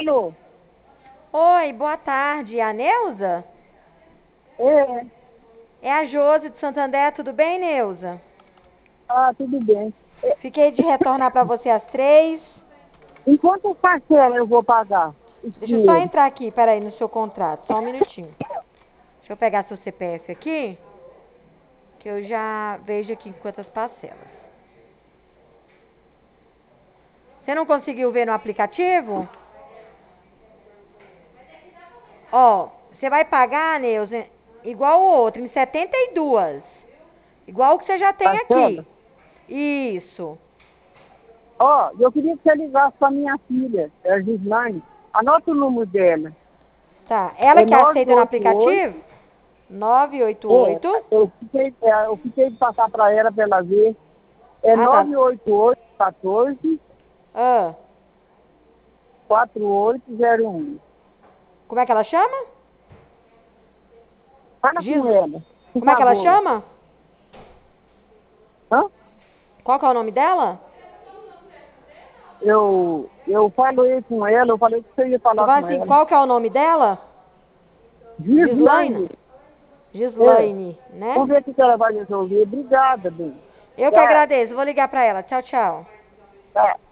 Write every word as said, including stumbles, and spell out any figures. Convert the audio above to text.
Alô? Oi, boa tarde. É a Neuza? É. É a Josi de Santander, tudo bem, Neuza? Ah, tudo bem. É, Fiquei de retornar para você às três. em quantas parcelas eu vou pagar esse Deixa eu só dinheiro? entrar aqui, peraí, no seu contrato, só um minutinho. Deixa eu pegar seu C P F aqui, que eu já vejo aqui quantas parcelas. Você não conseguiu ver no aplicativo? Ó, você vai pagar, Neuza, igual o outro, em setenta e duas. Igual o que você já tem Parcela? aqui. Isso. Ó, eu queria que você ligasse para minha filha, é a Gislaine. Anota o número dela. Tá. Ela É que aceita no aplicativo? nove oito oito. nove oito É, oito. eu fiquei, é, eu fiquei de passar para ela para ela ver. É Ah, tá. nove oito oito, um quatro, Ah, quatro oito zero um. como é que ela chama? Fala Gis... com ela, por Como é que ela favor. chama? Hã? Qual que é o nome dela? Eu, eu falei com ela, eu falei que você ia Tô falar falando com assim, ela. qual que é o nome dela? Gislaine? Gislaine. É. Gislaine, né? Vamos ver o que ela vai resolver. Obrigada, bem. Eu que Tchau. agradeço. Vou ligar pra ela. Tchau, tchau. Tá.